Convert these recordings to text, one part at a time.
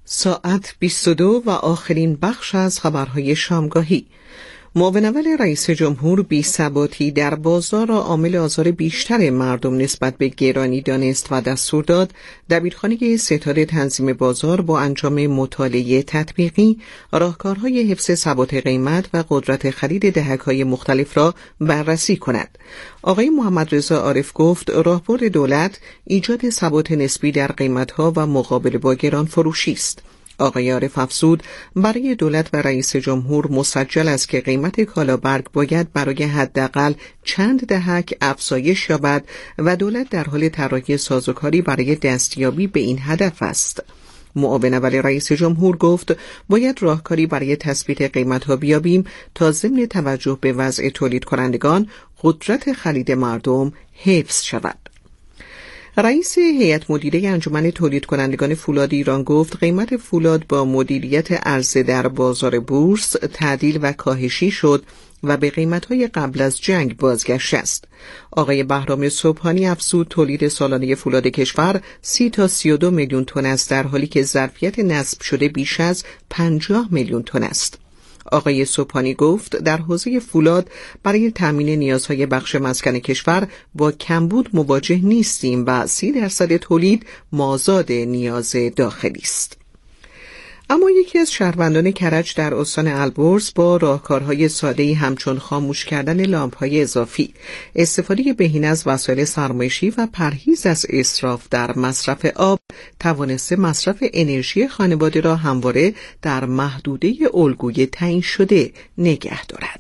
ساعت 22 و آخرین بخش از خبرهای شامگاهی. معاون اول رئیس جمهور بی‌ثباتی در بازار را عامل آزار بیشتر مردم نسبت به گرانی دانست و دستور داد دبیرخانه ستاد تنظیم بازار با انجام مطالعه تطبیقی راهکارهای حفظ ثبات قیمت و قدرت خرید دهک‌های مختلف را بررسی کند. آقای محمد رضا عارف گفت راهبرد دولت ایجاد ثبات نسبی در قیمت‌ها و مقابله با گران فروشی است. آقای عارف افزود برای دولت و رئیس جمهور مسجل است که قیمت کالابرگ باید برای حداقل چند دهک افزایش یابد و دولت در حال طراحی سازوکاری برای دستیابی به این هدف است. معاون اول رئیس جمهور گفت باید راهکاری برای تثبیت قیمت‌ها بیابیم تا ضمن توجه به وضع تولید کنندگان قدرت خرید مردم حفظ شود. رئیس هیئت مدیره انجمن تولید کنندگان فولاد ایران گفت قیمت فولاد با مدیریت عرضه در بازار بورس تعدیل و کاهشی شد و به قیمت‌های قبل از جنگ بازگشته است. آقای بهرام سبحانی افزود تولید سالانه فولاد کشور 30 تا 32 میلیون تن است در حالی که ظرفیت نصب شده بیش از 50 میلیون تن است. آقای سبحانی گفت در حوزه فولاد برای تامین نیازهای بخش مسکن کشور با کمبود مواجه نیستیم و 30% تولید مازاد نیاز داخلی است. اما یکی از شهروندان کرج در استان البرز با راهکارهای ساده‌ای همچون خاموش کردن لامپ‌های اضافی، استفاده بهینه از وسایل سرمایشی و پرهیز از اسراف در مصرف آب توانسته مصرف انرژی خانواده را همواره در محدوده الگوی تعیین شده نگه دارد.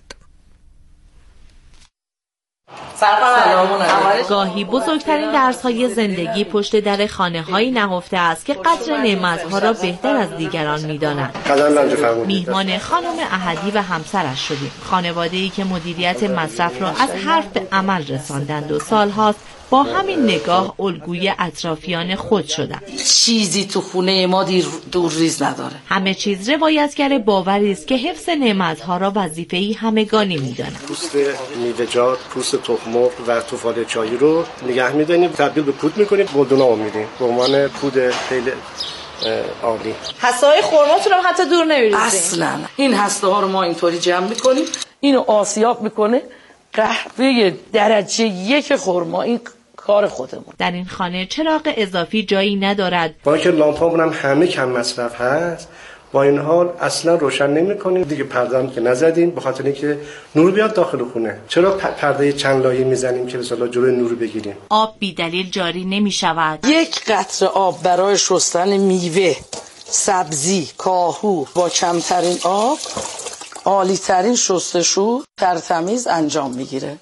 گاهی بزرگترین درس‌های زندگی پشت در خانه‌هایی نهفته است که قدر نعمت‌ها را بهتر از دیگران می‌دانند. میهمان خانم احدی و همسرش شدیم، خانواده‌ای که مدیریت مصرف را از حرف به عمل رساندند و سال‌هاست با همین نگاه الگوی اطرافیان خود شدند. چیزی تو خونه ما دور ریز نداره. همه چیز روایتگر باوری است که حفظ نعمت‌ها را وظیفه‌ای همگانی می‌دانند. پوست میوه‌جات، پوست تخم مرغ و توفال چایی رو نگه می‌داریم، تبدیل به پود می‌کنیم، گلدونا می‌دیم به عنوان پود خیلی عالی. هسته‌های خرماتون هم حتی دور نمی‌ریزیم. اصلاً این هسته‌ها رو ما اینطوری جمع می‌کنیم، اینو آسیاب می‌کنه. قهوه درجه 1 خرما، این کار خودمون. در این خانه چراغ اضافی جایی ندارد. با اینکه لامپامون هم همه کم مصرف هست، با این حال اصلا روشن نمی‌کنیم. دیگه پرده هم که نزدیم به خاطر اینکه نور بیاد داخل خونه. چرا پرده چند لایه میزنیم که مثلا جلوی نور بگیریم؟ آب بی دلیل جاری نمی‌شود. یک قطره آب برای شستن میوه، سبزی، کاهو با کمترین آب عالی ترین شستشو ترتمیز انجام میگیره.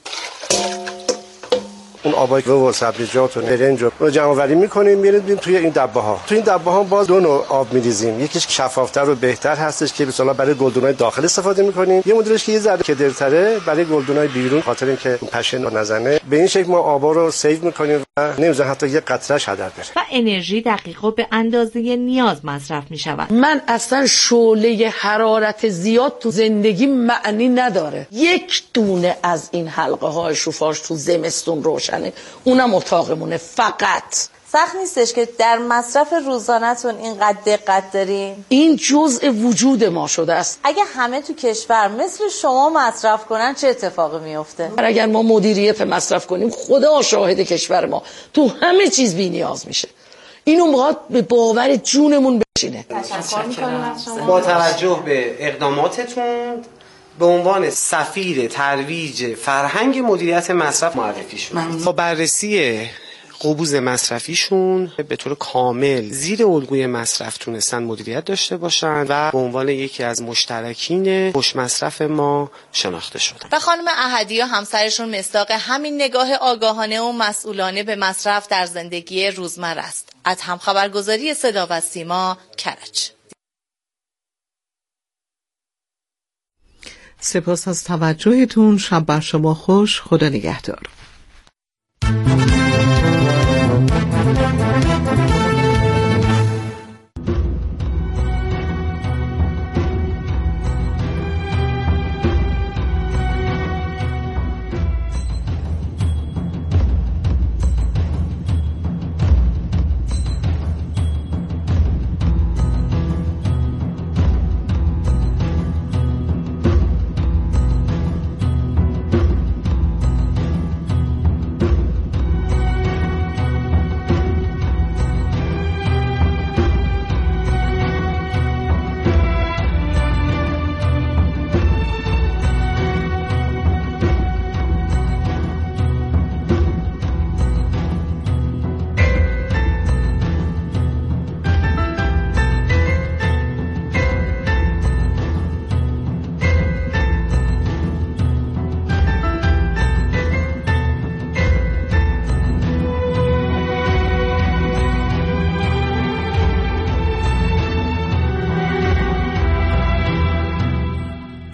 اون آبای و سبزیجات و برنج رو جمع آوری می‌کنیم می‌ریزیم توی این دبه‌ها. توی این دبه‌ها باز دو نوع آب می‌ریزیم. یکیش شفافتر و بهتر هستش که مثلا برای گلدونای داخل استفاده می‌کنیم. یه مدلش که یه ذره کدرتره برای گلدونای بیرون، خاطر اینکه پشه نزنه. به این شکل ما آبا رو سیو می‌کنیم و نمی‌ذاریم حتی یه قطره‌اش هدر بره. و انرژی دقیق و به اندازه نیاز مصرف می‌شود. من اصلا شعله حرارت زیاد تو زندگی معنی نداره. یک دونه از این حلقه‌های شوفاژ تو زمستون روشنه، اونم اتاقمونه. فقط سخت نیستش که در مصرف روزانه‌تون اینقدر دقت دارین؟ این جزء وجود ما شده است. اگه همه تو کشور مثل شما مصرف کنن چه اتفاقی میفته؟ اگر ما مدیریت مصرف کنیم، خدا شاهد کشور ما تو همه چیز بی نیاز میشه. اینو باید به باور جونمون بشینه. با توجه به اقداماتتون به عنوان سفیر ترویج فرهنگ مدیریت مصرف معرفی شد. با بررسی قبوز مصرفیشون به طور کامل زیر الگوی مصرف تونستن مدیریت داشته باشن و به عنوان یکی از مشترکین خوش مصرف ما شناخته شدن. و خانم احدی و همسرشون مصداق همین نگاه آگاهانه و مسئولانه به مصرف در زندگی روزمره است. از همخبرگزاری صدا و سیما کرج. سپاس از توجهتون. شب بر شما خوش. خدا نگهدار.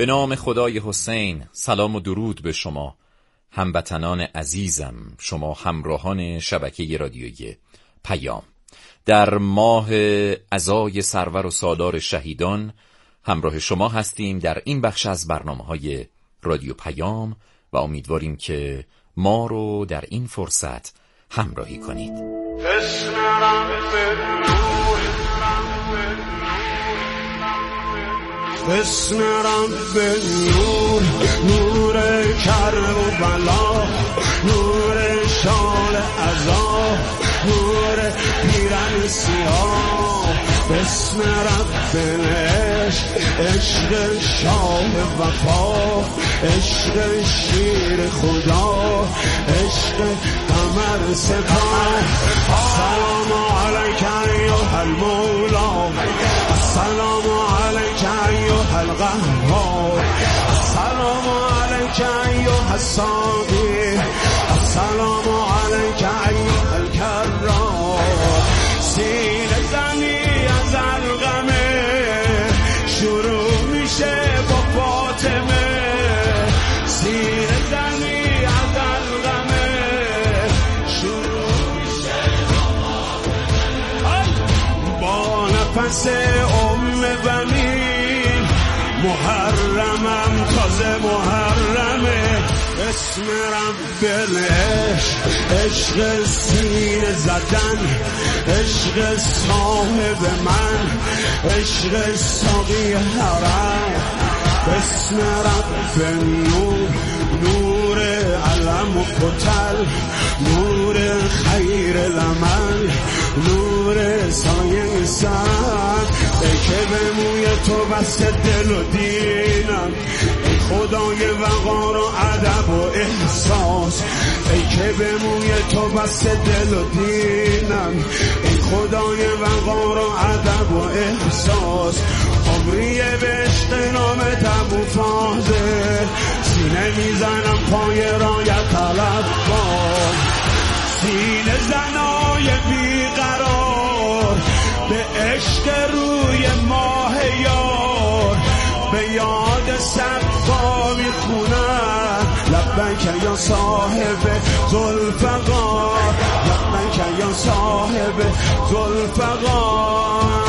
به نام خدای حسین. سلام و درود به شما هموطنان عزیزم، شما همراهان شبکه رادیویی پیام. در ماه عزای سرور و سالار شهیدان همراه شما هستیم در این بخش از برنامه‌های رادیو پیام و امیدواریم که ما رو در این فرصت همراهی کنید. بسم رب نور، نور کرب و بلا، نور شال عذاب، نور پیرن سیاه. بسم رب عشق، عشق شاه وفا، عشق شیر خدا، عشق قمر سپاه. سلام علیک ایها المولا، سلام علیک ایها القهار، السلام علیک ایها الساقی، السلام علیک ایها الکرار. سینه زنی از القمه شروع میشه با فاطمه، سینه زنی از القمه شروع میشه با نفس بنی. محرمم تازه محرمه. اسم رب العشق، عشق سینه زدن، عشق صاحب من، عشق ساقی حرم. اسم رب نور، نور علم و کتل، نور خیر لمن، نور سایه سر. ای که به موی تو بست دل و دینم، ای خدای وقار و ادب و احساس. ای که به موی تو بست دل و دینم، ای خدای وقار و ادب و احساس. عمریه به عشق نام تبو فاضل، سینه میزنم پای رایت طلب کن. سینه زنای بیقرار به عشق روی ماه یار، به یاد صفا میخونن لبیک یا صاحب ذوالفقار، لبیک یا صاحب ذوالفقار.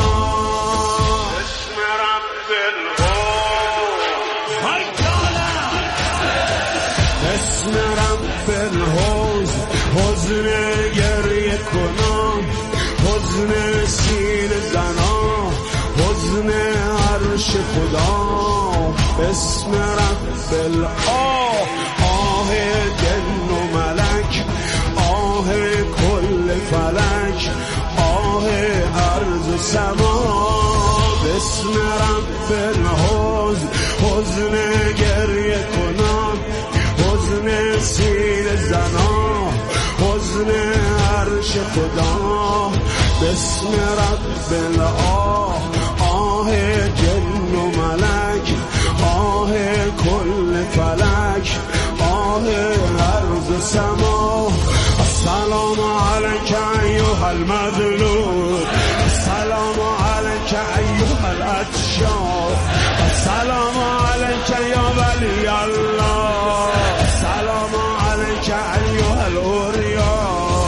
اسم رب الحوض، حزن گریه کنم، حزن سینه زنا، حزن عرش خدا. اسم رب الآه، آه جن و ملک، آه کل فلک، آه عرض و سما. اسم رب الحوض، حزن گریه کنم، حزن سینه زنا، حزن عرش خدا. بسم رب الآه، آه جن و ملک، آه کل فلک، آه عرض و سما. السلام علیک ایها المظلوم، السلام علیک ایها الاتشار، السلام علیک یا ولی الله، السلام علیک ایها الاوریا.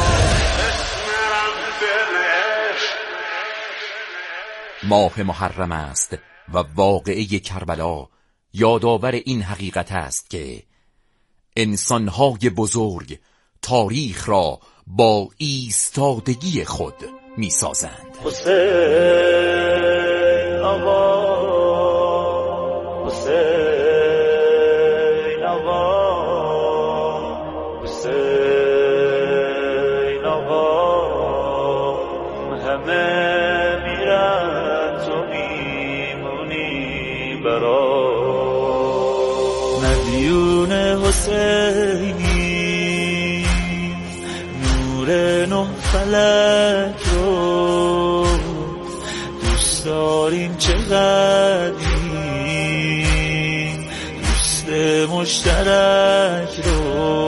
ماه محرم است و واقعه کربلا یادآور این حقیقت است که انسان‌های بزرگ تاریخ را با ایستادگی خود می‌سازند. حسین آقا، حسین آقا، حسین آقا. همه میرن تو میمونی برا مدیون حسینی. نور نه فلک رو دوست داریم چقدری، دوست مشترک رو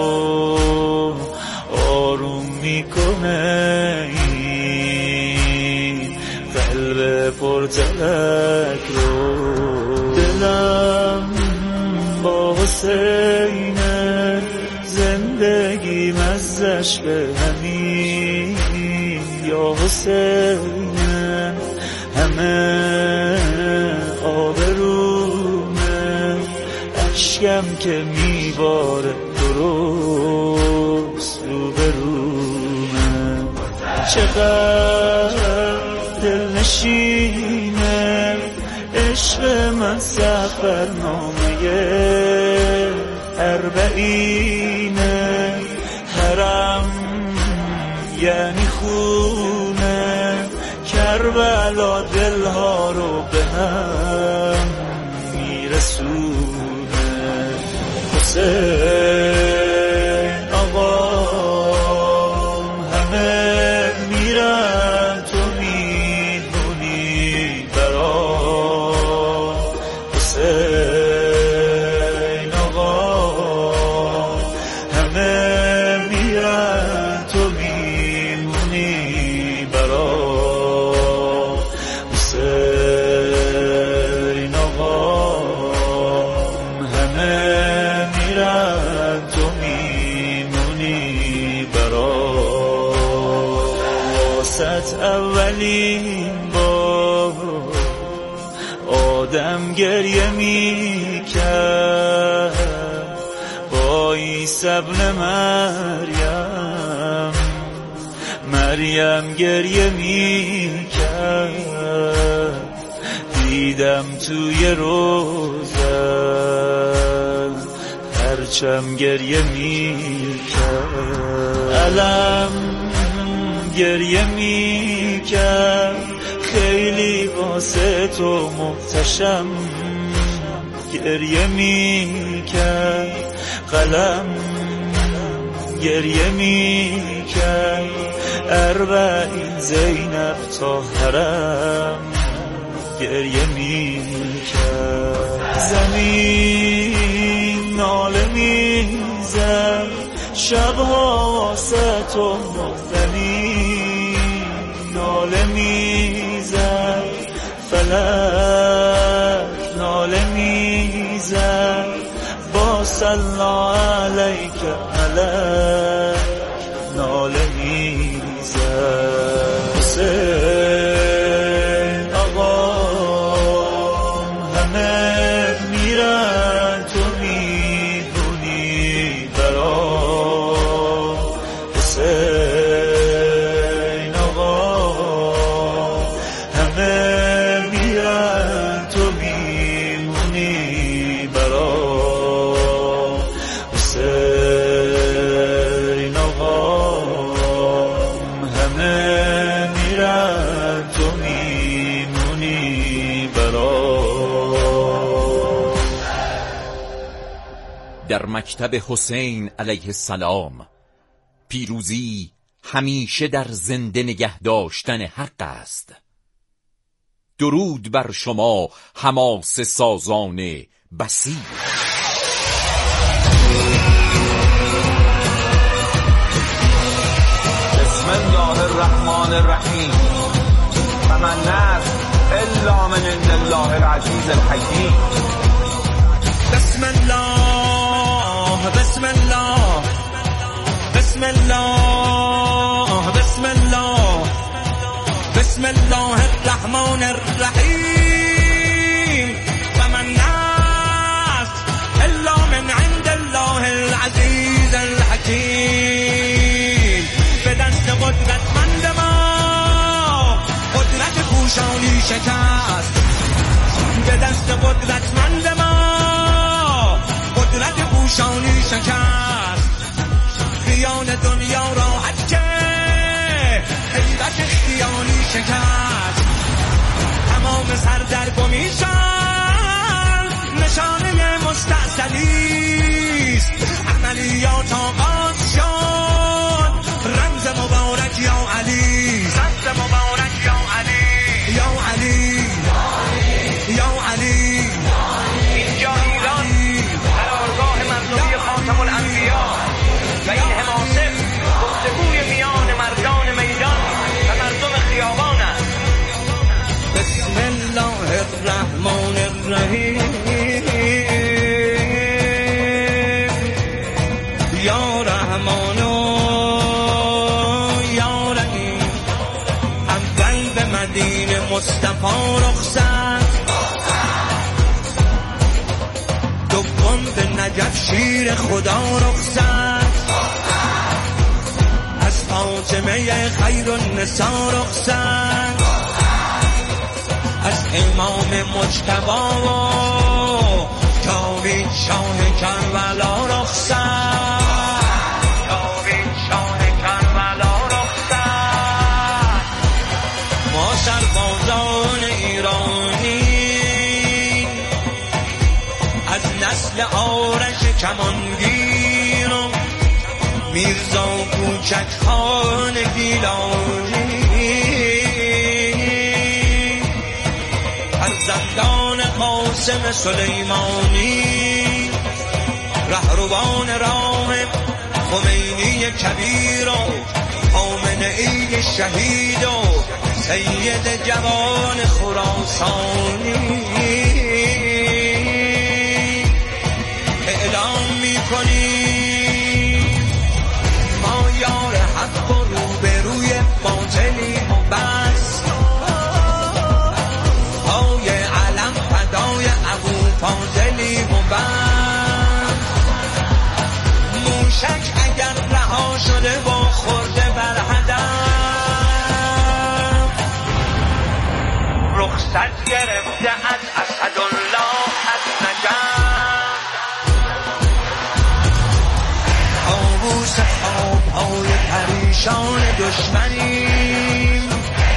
آروم میکنه این قلب پرتلک رو. دلم حسین زندگی مزش به همین یا حسین همه آبرومه اشکم که میباره درست رو برومه چقدر دل نشینه عشق من سفرنامه اربعینه حرم یعنی خونه کربلا دلها رو به هم میرسونه حسین آقام همه میرن تو میمونی برا حسین آقام همه میرن تو میمونی برا حسین آقام همه میرن تو میمونی برا واسط اولین بار آدم گریه میکرد با عیسی ابن مریم گریه میکرد دیدم توی روزن پرچم گریه میکرد علم گریه میکرد خیلی واسه تو محتشم گریه میکرد قلم گریه میکرد اربعین زینب تا حرم گریه میکرد زمین ناله میزد شبها واسه تو مختنی ناله میزد فلک ناله میزد با سلا علیک ملک ناله میزد حسین آقام همه میرن تو میدونی برا حسین آقام همه میرن تو میمونی برا حسین آقام همه میرن تو میمونی برا. در مکتب حسین علیه السلام پیروزی همیشه در زنده نگه داشتن حق است. درود بر شما حماسه سازان بسیط. بسم الله الرحمن الرحیم و من نصر الا من عند الله العزیز الحکیم. بسم الله بسم الله بسم الله بسم الله بسم الله الرحمن الرحیم و من نصر الا من عند الله العزیز الحکیم. به دست قدرتمند ما قدرت پوشانی شکست. به دست قدرتمند ما قدرت پوشانی شکست. خیان دنیا راحت که حیرت خیانی شکست. تمام سردرگمیشان نشانه مستعصلیست. عملیات آغاز شد رمز مبارک یا علی. رمز مبارک یا علی یا علی یا علی. اینجا ایران قرارگاه مظلومی خاتم الانبیا و این حماسه گفته آیین مصطفی رخصت دوم به نجف شیر خدا رخصت از فاطمه خیر النساء رخصت از امام مجتبی و جاوید شاه کربلا رخصت جاوید شاه کربلا رخصت ما سربازان ایرانی از نسل آرش کمانگیر و میرزا کوچک خان گیلانی فرزندان قاسم سلیمانی رهروان راه خمینی کبیر و خامنه‌ای شهید و سید جوان خراسانی اعلام می‌کنیم ما یار حق و روبروی باطلیم و بس پای علم فدای ابو فاضلیم و بس موشک اگر رها شده با خورده بر هدف رخصت گرفته از اسدالله از نجف طاووس خواب‌های پریشان دشمنیم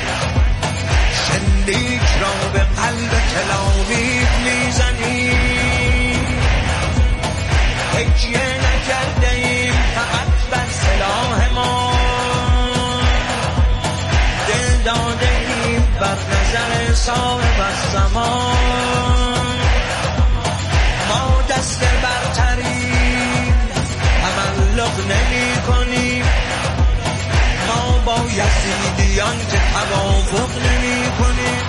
شلیک را به قلب تلاویف میزنیم تکیه نکردیم فقط بر سلاح ما دل دادیم بر نظر صاحب الزمان ما دست برتریم تملق نمی کنیم ما با یزیدیان که توافق نمی کنیم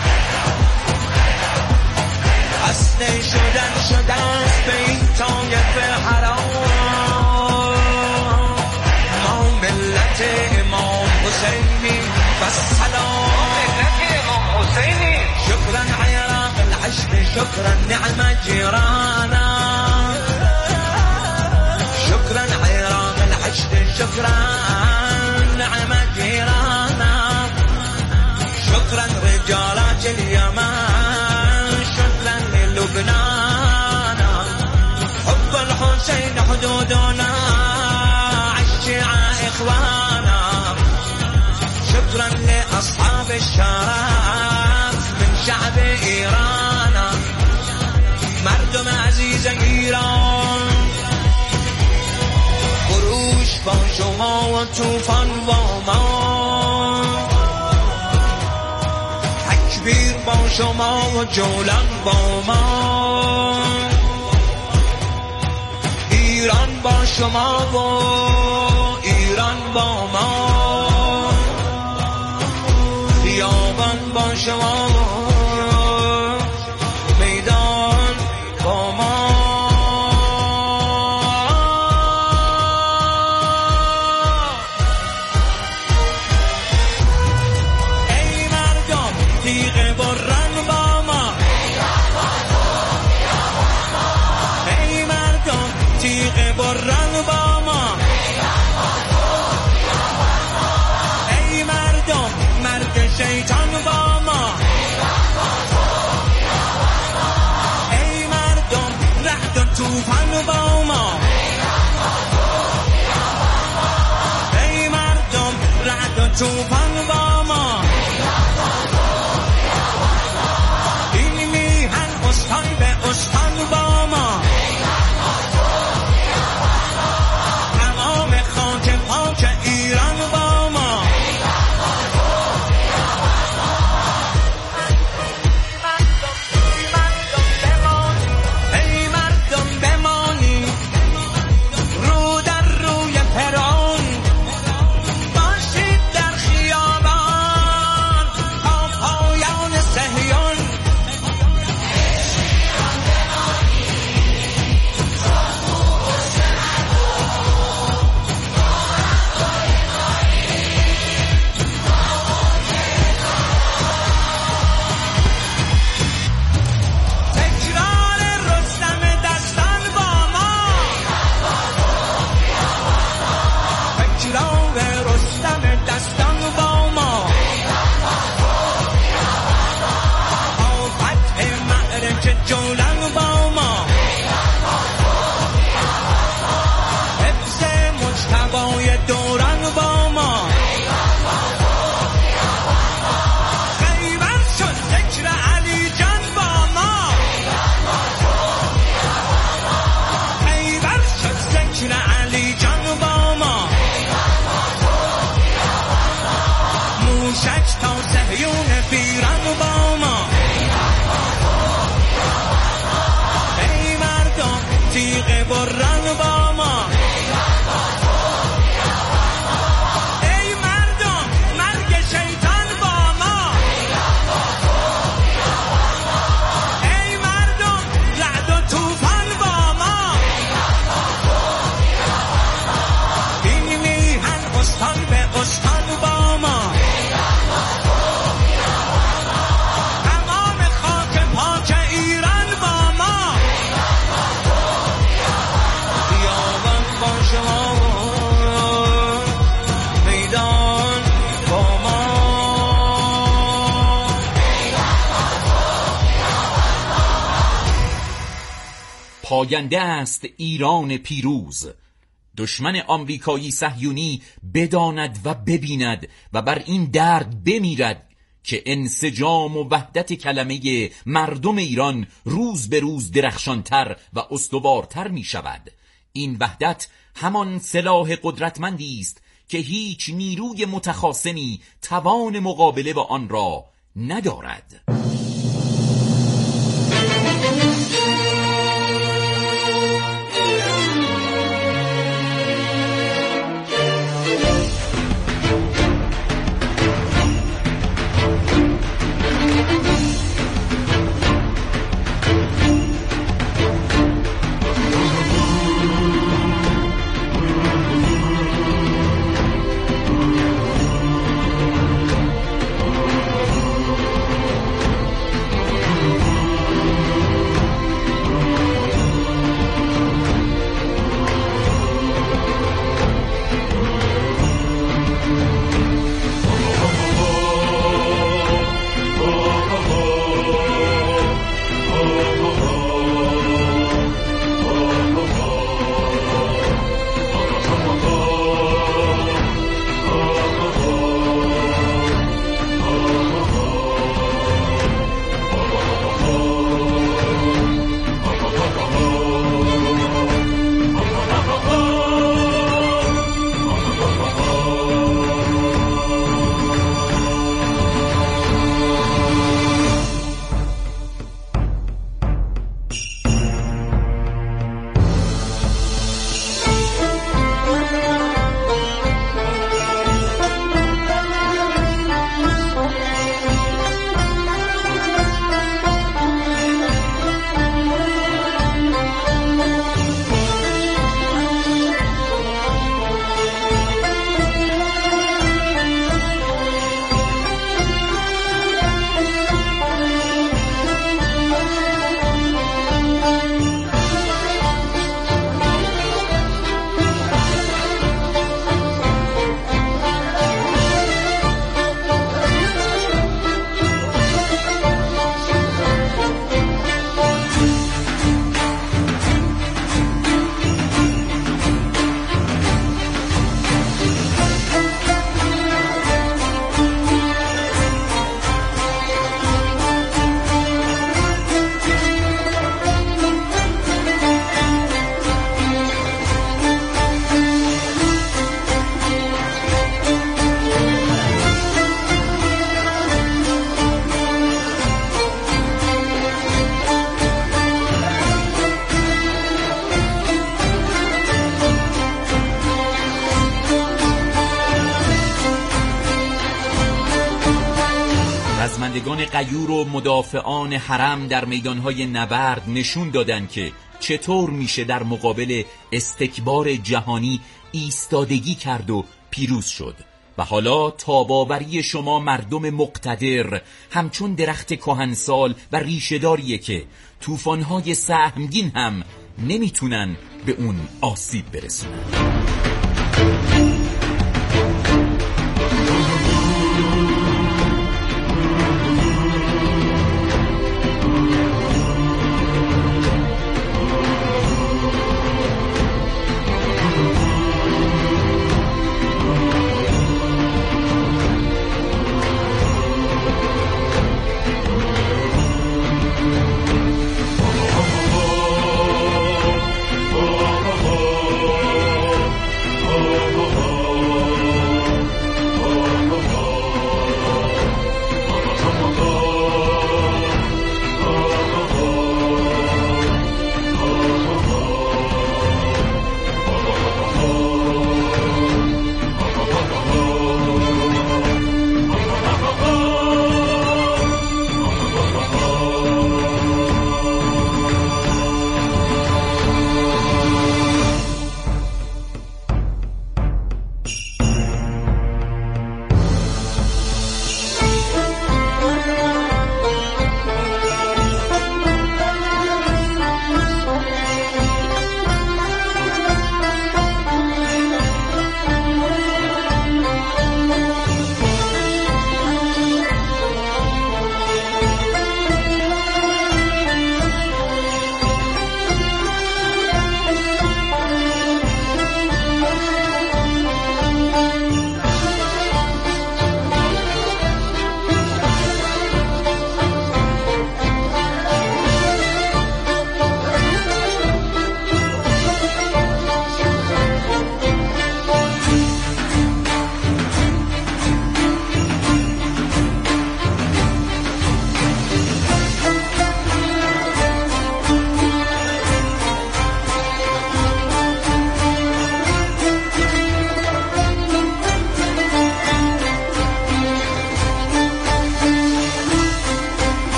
بسته شده است به این طایفه حرام ما ملت امام حسینی و سلام ملت امام حسینی شکرا عراق العشق شکرا نعم جیرانا شكرا عراق العشق شكرا نعم جيرانا شكرا رجالات اليمن شكرا للبنان حب الحسين حدودنا عالشيعة إخوانا شكرا لأصحاب الشرف من شعب إيران مردم عزيز إيران خروش با شما و توفان با ما تکبیر با شما و جولان با ما ایران با شما و ایران با ما خیابان با شما و میدان با ما شیطان با ما ای مردم رعد و توفان با ما ای مردم رعد و توفان با ما این میهن استان به استان با ما تمام خاک پاک ایران با ما پاینده است ایران پیروز. دشمن آمریکایی صهیونی بداند و ببیند و بر این درد بمیرد که انسجام و وحدت کلمه مردم ایران روز به روز درخشانتر و استوارتر می شود. این وحدت همان سلاح قدرتمندی است که هیچ نیروی متخاصمی توان مقابله با آن را ندارد. رزمندگان غیور و مدافعان حرم در میدانهای نبرد نشون دادن که چطور میشه در مقابل استکبار جهانی ایستادگی کرد و پیروز شد. و حالا تاباوری شما مردم مقتدر همچون درخت کهنسال و ریشه‌داریه که طوفان‌های سهمگین هم نمیتونن به اون آسیب برسونن.